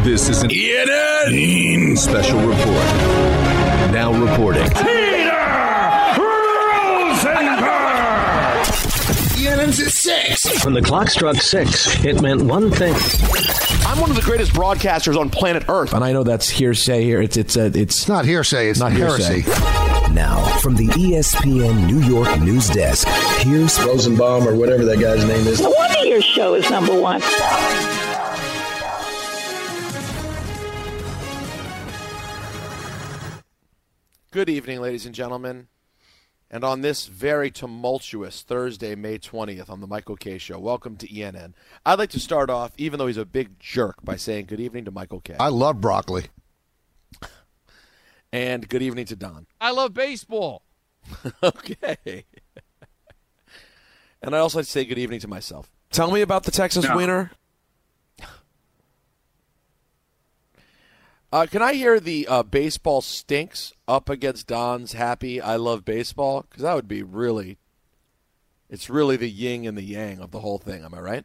This is an ENN special report. Now reporting. Peter Rosenberg! ENN's at 6. When the clock struck 6, it meant one thing. I'm one of the greatest broadcasters on planet Earth. And I know that's hearsay here. It's not hearsay. It's not heresy. Now, from the ESPN New York news desk, here's Rosenbaum or whatever that guy's name is. No wonder your show is number one. Good evening, ladies and gentlemen. And on this very tumultuous Thursday, May 20th, on the Michael Kay Show, welcome to ENN. I'd like to start off, even though he's a big jerk, by saying good evening to Michael Kay. I love broccoli. And good evening to Don. I love baseball. Okay. And I also like to say good evening to myself. Tell me about the Texas winner. Can I hear the baseball stinks up against Don's happy I love baseball? Because that would be it's really the yin and the yang of the whole thing. Am I right?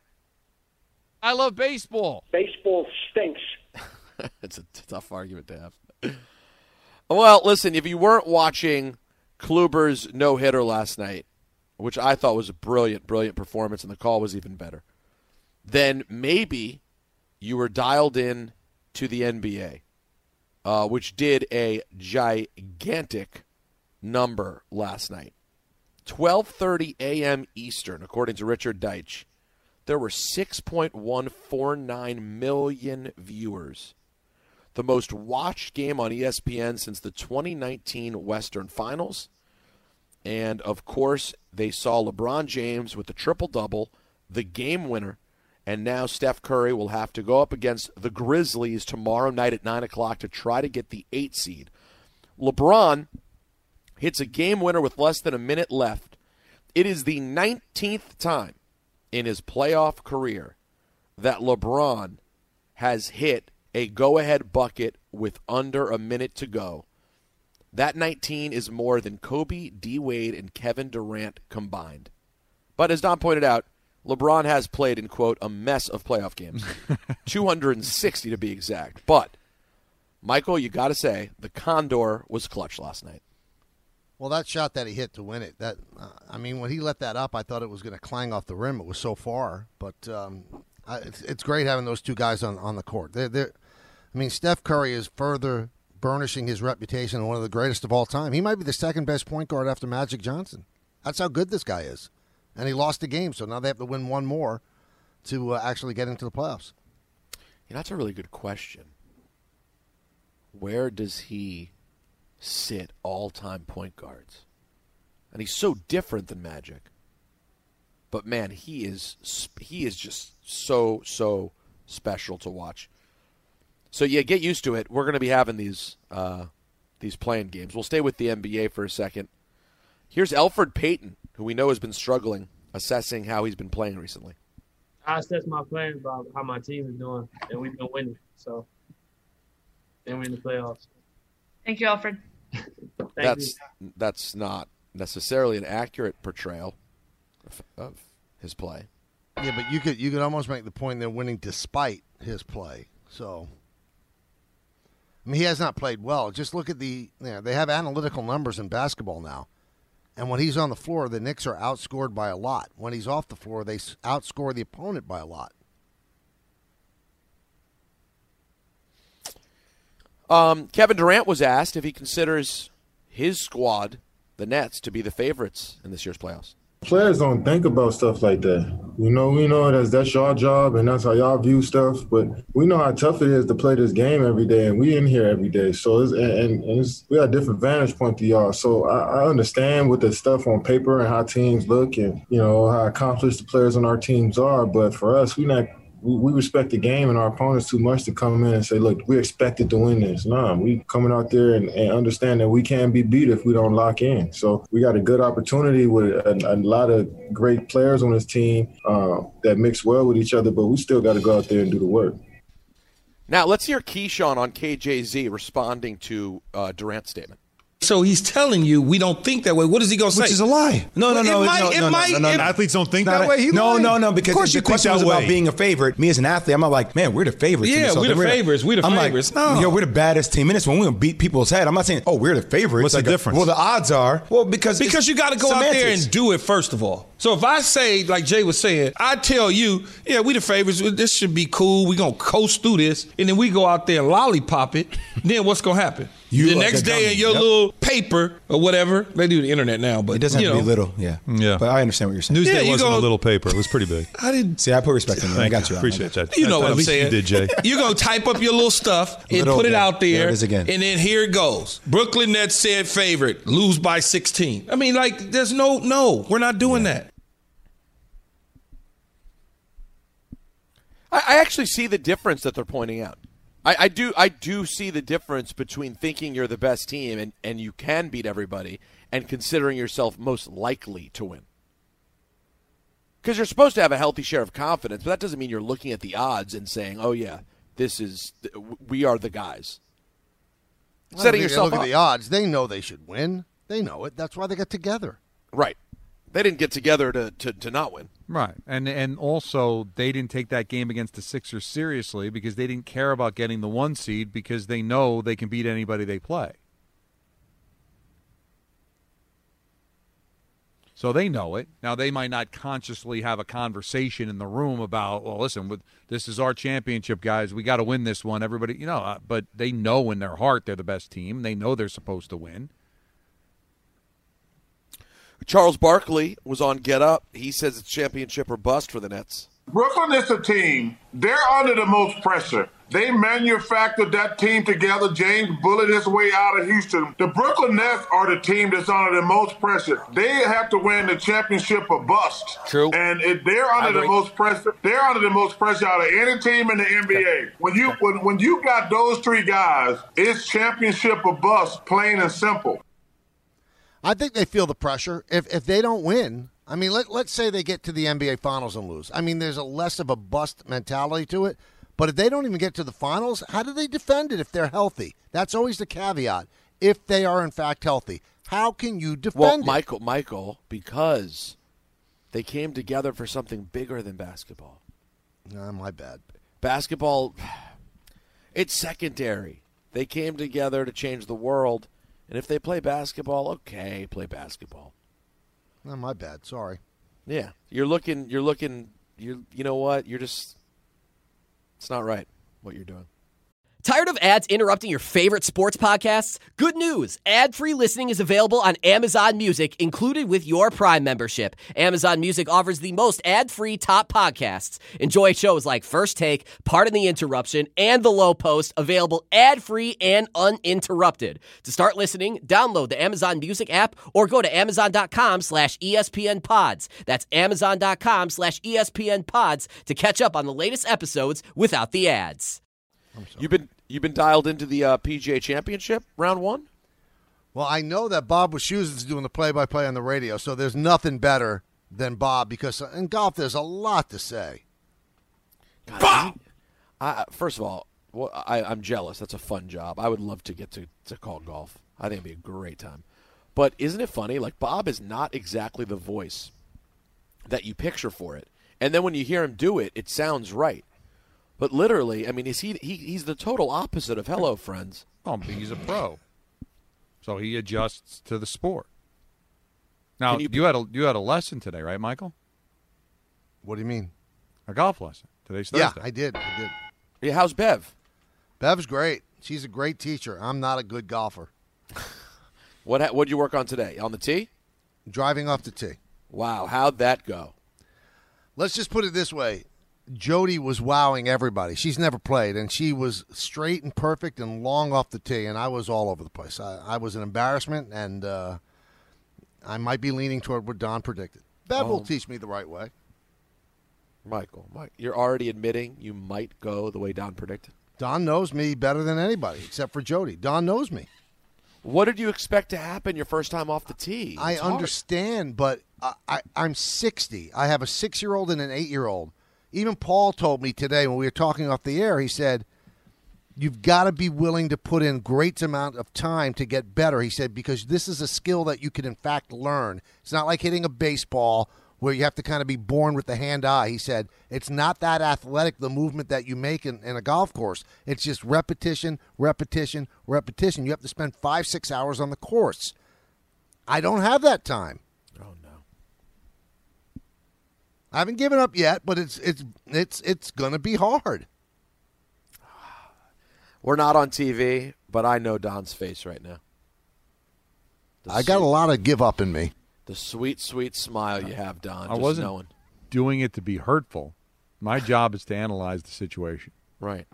I love baseball. Baseball stinks. It's a tough argument to have. Well, listen, if you weren't watching Kluber's no-hitter last night, which I thought was a brilliant, brilliant performance, and the call was even better, then maybe you were dialed in to the NBA, which did a gigantic number last night. 12:30 a.m. Eastern, according to Richard Deitch, there were 6.149 million viewers. The most watched game on ESPN since the 2019 Western Finals. And, of course, they saw LeBron James with the triple-double, the game winner, and now Steph Curry will have to go up against the Grizzlies tomorrow night at 9 o'clock to try to get the 8 seed. LeBron hits a game winner with less than a minute left. It is the 19th time in his playoff career that LeBron has hit a go-ahead bucket with under a minute to go. That 19 is more than Kobe, D. Wade, and Kevin Durant combined. But as Don pointed out, LeBron has played in, quote, a mess of playoff games. 260 to be exact. But, Michael, you got to say, the Condor was clutch last night. Well, that shot that he hit to win it, when he let that up, I thought it was going to clang off the rim. It was so far. But it's great having those two guys on the court. Steph Curry is further burnishing his reputation as one of the greatest of all time. He might be the second best point guard after Magic Johnson. That's how good this guy is. And he lost a game, so now they have to win one more to actually get into the playoffs. That's a really good question. Where does he sit all-time point guards? And he's so different than Magic. But, man, he is just so special to watch. So, yeah, get used to it. We're going to be having these playing games. We'll stay with the NBA for a second. Here's Elfrid Payton, who we know has been struggling, assessing how he's been playing recently. I assess my playing about how my team is doing, and we've been winning. So, and we're in the playoffs. Thank you, Alfred. That's not necessarily an accurate portrayal of his play. Yeah, but you could almost make the point they're winning despite his play. So, he has not played well. Just look at they have analytical numbers in basketball now. And when he's on the floor, the Knicks are outscored by a lot. When he's off the floor, they outscore the opponent by a lot. Kevin Durant was asked if he considers his squad, the Nets, to be the favorites in this year's playoffs. Players don't think about stuff like that. We know that's your job and that's how y'all view stuff. But we know how tough it is to play this game every day, and we in here every day. So we got a different vantage point to y'all. So I understand with the stuff on paper and how teams look and how accomplished the players on our teams are. But for us, we respect the game and our opponents too much to come in and say, look, we expected to win this. No, we coming out there and understand that we can't be beat if we don't lock in. So we got a good opportunity with a lot of great players on this team that mix well with each other, but we still got to go out there and do the work. Now, let's hear Keyshawn on KJZ responding to Durant's statement. So he's telling you we don't think that way. What is he going to say? Which is a lie. No. Athletes don't think that way. No. Because the question was about being a favorite. Me as an athlete, I'm not like, man, we're the favorites. Yeah, we're the favorites. We're the favorites. Like, no, we're the baddest team in this one. We're gonna beat people's head. I'm not saying, oh, we're the favorites. What's the difference? Well, the odds are because you got to go out there and do it first of all. So if I say, like Jay was saying, I tell you, yeah, we the favorites. This should be cool. We're gonna coast through this, and then we go out there and lollipop it. Then what's gonna happen? The next day in your little paper or whatever, they do the internet now, but it doesn't have to be little, yeah. But I understand what you're saying. Newsday wasn't a little paper; it was pretty big. I put respect in it. I got you. Appreciate that. You know what at I'm least saying? You did, Jay. You're gonna type up your little stuff and put it out there, it is again. and then here it goes. Brooklyn Nets said favorite, lose by 16. I mean, like, there's no, we're not doing that. I actually see the difference that they're pointing out. I do see the difference between thinking you're the best team and you can beat everybody and considering yourself most likely to win. Because you're supposed to have a healthy share of confidence, but that doesn't mean you're looking at the odds and saying, oh, yeah, we are the guys. Setting yourself look up. At the odds. They know they should win. They know it. That's why they got together. Right. They didn't get together to not win. Right. And also they didn't take that game against the Sixers seriously because they didn't care about getting the 1 seed because they know they can beat anybody they play. So they know it. Now, they might not consciously have a conversation in the room about, well, listen, this is our championship, guys. We got to win this one. Everybody, but they know in their heart they're the best team. They know they're supposed to win. Charles Barkley was on Get Up. He says it's championship or bust for the Nets. Brooklyn is a team. They're under the most pressure. They manufactured that team together. James bullied his way out of Houston. The Brooklyn Nets are the team that's under the most pressure. They have to win the championship or bust. True. And they're under the most pressure. They're under the most pressure out of any team in the NBA. When you got those three guys, it's championship or bust, plain and simple. I think they feel the pressure. If they don't win, I mean, let's say they get to the NBA Finals and lose. I mean, there's a less of a bust mentality to it. But if they don't even get to the finals, how do they defend it if they're healthy? That's always the caveat. If they are, in fact, healthy, how can you defend it? Michael, because they came together for something bigger than basketball. My bad. Basketball, it's secondary. They came together to change the world. And if they play basketball, okay, play basketball. No, my bad. Sorry. Yeah. You know what? It's not right what you're doing. Tired of ads interrupting your favorite sports podcasts? Good news. Ad-free listening is available on Amazon Music, included with your Prime membership. Amazon Music offers the most ad-free top podcasts. Enjoy shows like First Take, Pardon the Interruption, and The Low Post, available ad-free and uninterrupted. To start listening, download the Amazon Music app or go to Amazon.com/ESPN Pods. That's Amazon.com/ESPN Pods to catch up on the latest episodes without the ads. You've been dialed into the PGA Championship round 1? Well, I know that Bob Wischusen is doing the play-by-play on the radio, so there's nothing better than Bob because in golf there's a lot to say. God, first of all, I'm jealous. That's a fun job. I would love to get to call golf. I think it'd be a great time. But isn't it funny? Like, Bob is not exactly the voice that you picture for it. And then when you hear him do it, it sounds right. But literally, I mean, he's the total opposite of Hello, Friends. Oh, but he's a pro, so he adjusts to the sport. Now, you had a lesson today, right, Michael? What do you mean? A golf lesson. Today's Thursday. Yeah, I did. Yeah, how's Bev? Bev's great. She's a great teacher. I'm not a good golfer. What'd you work on today? On the tee? Driving off the tee. Wow, how'd that go? Let's just put it this way. Jody was wowing everybody. She's never played, and she was straight and perfect and long off the tee, and I was all over the place. I was an embarrassment, and I might be leaning toward what Don predicted. Bev will teach me the right way. Michael, you're already admitting you might go the way Don predicted? Don knows me better than anybody, except for Jody. Don knows me. What did you expect to happen your first time off the tee? I understand, but I'm 60. I have a 6-year-old and an 8-year-old. Even Paul told me today when we were talking off the air, he said, You've got to be willing to put in great amount of time to get better, he said, because this is a skill that you can, in fact, learn. It's not like hitting a baseball where you have to kind of be born with the hand-eye. He said it's not that athletic, the movement that you make in a golf course. It's just repetition, repetition, repetition. You have to spend 5-6 hours on the course. I don't have that time. Oh, no. I haven't given up yet, but it's going to be hard. We're not on TV, but I know Don's face right now. I got a lot of give up in me. The sweet, sweet smile you have, Don. I wasn't doing it to be hurtful. My job is to analyze the situation. Right.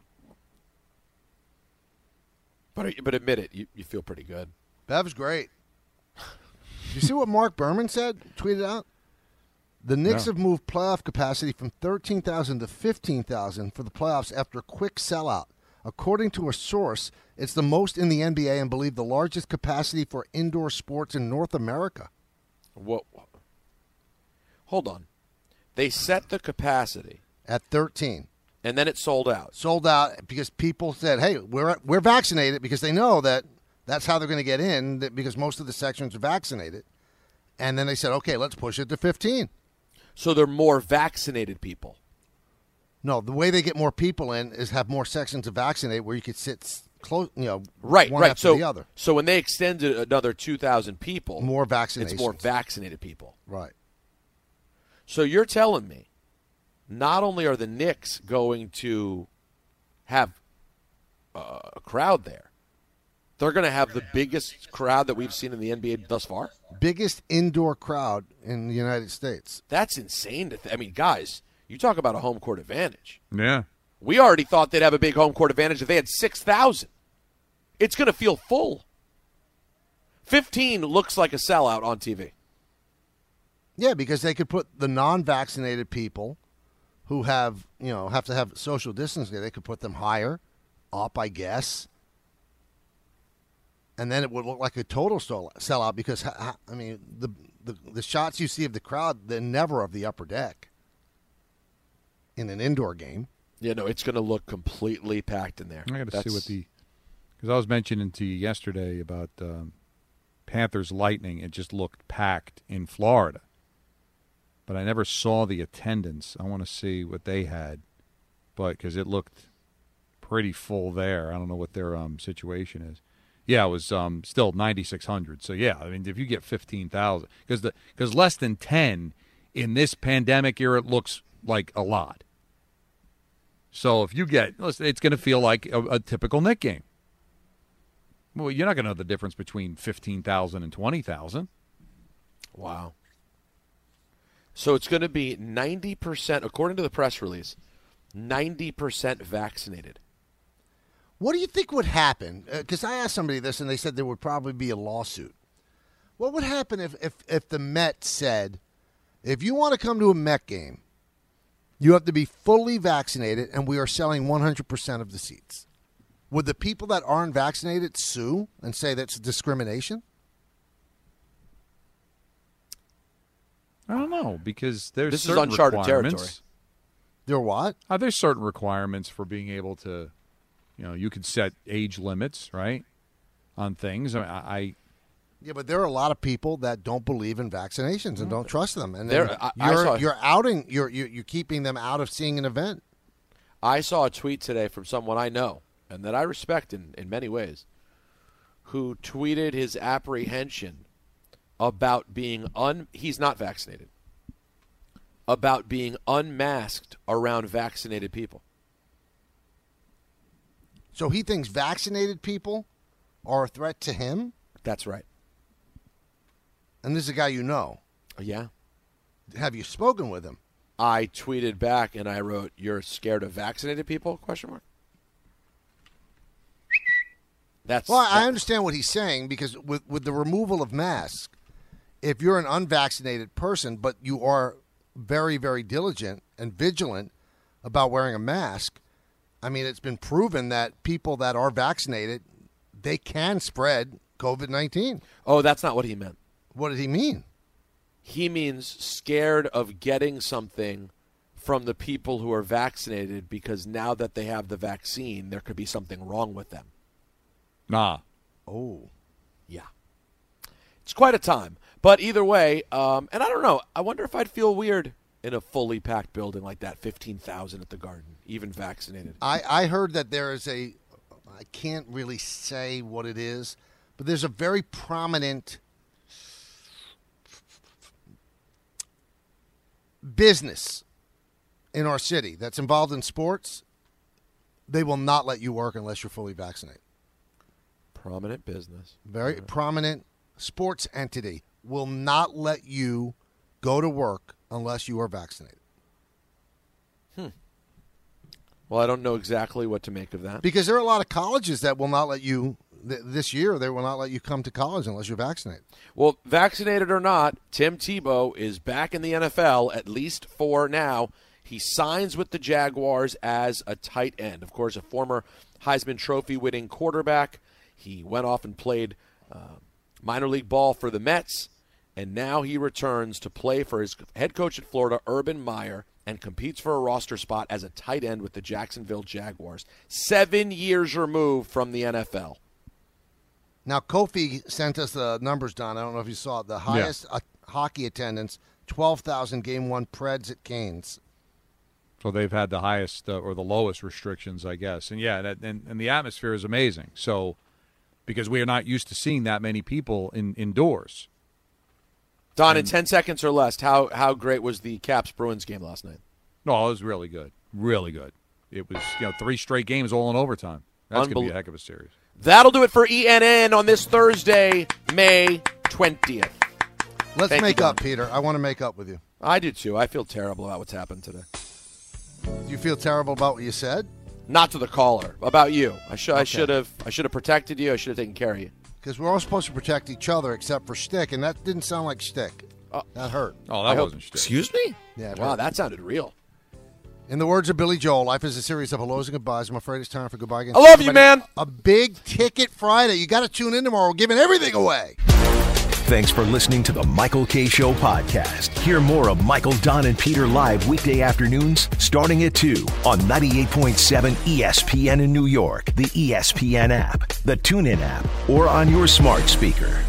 But admit it, you feel pretty good. That was great. You see what Mark Berman said? Tweeted out? The Knicks have moved playoff capacity from 13,000 to 15,000 for the playoffs after a quick sellout. According to a source, it's the most in the NBA and believed the largest capacity for indoor sports in North America. What? Hold on. They set the capacity at 13. And then it sold out. Sold out because people said, hey, we're vaccinated, because they know that that's how they're going to get in, because most of the sections are vaccinated. And then they said, okay, let's push it to 15. So they're more vaccinated people. No, the way they get more people in is have more sections of vaccinated where you could sit close, right, one after the other. So when they extended another 2,000 people, more vaccinations. It's more vaccinated people. Right. So you're telling me not only are the Knicks going to have a crowd there, they're going to have the biggest crowd that we've seen in the NBA thus far? Biggest indoor crowd in the United States. That's insane to I mean, guys, you talk about a home court advantage. Yeah. We already thought they'd have a big home court advantage if they had 6,000. It's going to feel full. 15 looks like a sellout on TV. Yeah, because they could put the non-vaccinated people who have to have social distancing, they could put them higher, up, I guess. And then it would look like a total sellout because, I mean, the shots you see of the crowd, they're never of the upper deck in an indoor game. Yeah, no, it's going to look completely packed in there. I got to see because I was mentioning to you yesterday about Panthers Lightning. It just looked packed in Florida, but I never saw the attendance. I want to see what they had, but because it looked pretty full there. I don't know what their situation is. Yeah, it was still 9,600. So yeah, I mean, if you get 15,000, because less than 10 in this pandemic era, it looks like a lot. So if you get, it's going to feel like a typical Knick game. Well, you're not going to know the difference between 15,000 and 20,000. Wow. So it's going to be 90%, according to the press release, 90% vaccinated. What do you think would happen? Because I asked somebody this, and they said there would probably be a lawsuit. What would happen if the Mets said, if you want to come to a Met game, you have to be fully vaccinated, and we are selling 100% of the seats? Would the people that aren't vaccinated sue and say that's discrimination? I don't know, because there's this certain is uncharted requirements. territory. There what? There's certain requirements for being able to, you could set age limits, right, on things. Yeah, but there are a lot of people that don't believe in vaccinations and don't trust them, and you're keeping them out of seeing an event. I saw a tweet today from someone I know and that I respect in many ways, who tweeted his apprehension about being he's not vaccinated, about being unmasked around vaccinated people. So he thinks vaccinated people are a threat to him? That's right. And this is a guy you know? Yeah. Have you spoken with him? I tweeted back and I wrote, "You're scared of vaccinated people?" ? I understand what he's saying, because with the removal of masks, if you're an unvaccinated person, but you are very, very diligent and vigilant about wearing a mask, I mean, it's been proven that people that are vaccinated, they can spread COVID-19. Oh, that's not what he meant. What did he mean? He means scared of getting something from the people who are vaccinated because now that they have the vaccine, there could be something wrong with them. Nah. Oh. Yeah. It's quite a time. But either way, and I don't know, I wonder if I'd feel weird in a fully packed building like that, 15,000 at the Garden, even vaccinated. I heard that there is I can't really say what it is, but there's a very prominent business in our city that's involved in sports. They will not let you work unless you're fully vaccinated. Prominent business. Very prominent sports entity will not let you go to work unless you are vaccinated. Well, I don't know exactly what to make of that. Because there are a lot of colleges that will not let you, this year, they will not let you come to college unless you're vaccinated. Well, vaccinated or not, Tim Tebow is back in the NFL, at least for now. He signs with the Jaguars as a tight end. Of course, a former Heisman Trophy-winning quarterback. He went off and played minor league ball for the Mets, and now he returns to play for his head coach at Florida, Urban Meyer, and competes for a roster spot as a tight end with the Jacksonville Jaguars. 7 years removed from the NFL. Now, Kofi sent us the numbers, Don. I don't know if you saw it. The highest hockey attendance, 12,000 game one Preds at Canes. So they've had the highest or the lowest restrictions, I guess. And, yeah, and the atmosphere is amazing. So because we are not used to seeing that many people indoors. Don, in 10 seconds or less, how great was the Caps-Bruins game last night? No, it was really good. Really good. It was 3 straight games all in overtime. That's going to be a heck of a series. That'll do it for ENN on this Thursday, May 20th. Let's make up, Peter. I want to make up with you. I do, too. I feel terrible about what's happened today. Do you feel terrible about what you said? Not to the caller. About you. I should have protected you. I should have taken care of you. Because we're all supposed to protect each other except for Shtick, and that didn't sound like Shtick. That hurt. Oh, that wasn't Shtick. Excuse me? Yeah. Wow, that sounded real. In the words of Billy Joel, life is a series of hellos and goodbyes. I'm afraid it's time for goodbye again. I love you, man. A big ticket Friday. You got to tune in tomorrow. We're giving everything away. Thanks for listening to the Michael K. Show podcast. Hear more of Michael, Don, and Peter live weekday afternoons starting at 2 on 98.7 ESPN in New York, the ESPN app, the TuneIn app, or on your smart speaker.